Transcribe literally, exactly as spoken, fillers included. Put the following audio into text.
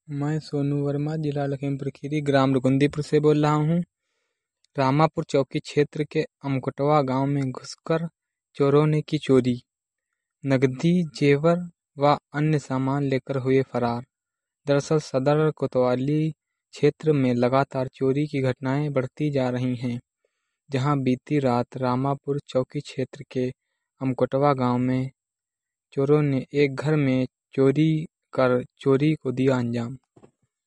मैं सोनू वर्मा, जिला लखीमपुर खीरी, ग्राम रुकुंदीपुर से बोल रहा हूँ। रामापुर चौकी क्षेत्र के अमकुटवा गांव में घुसकर चोरों ने की चोरी। नकदी, जेवर व अन्य सामान लेकर हुए फरार। दरअसल सदर कोतवाली क्षेत्र में लगातार चोरी की घटनाएं बढ़ती जा रही हैं, जहां बीती रात रामापुर चौकी क्षेत्र के अमकुटवा गांव में चोरों ने एक घर में चोरी कर चोरी को दिया अंजाम।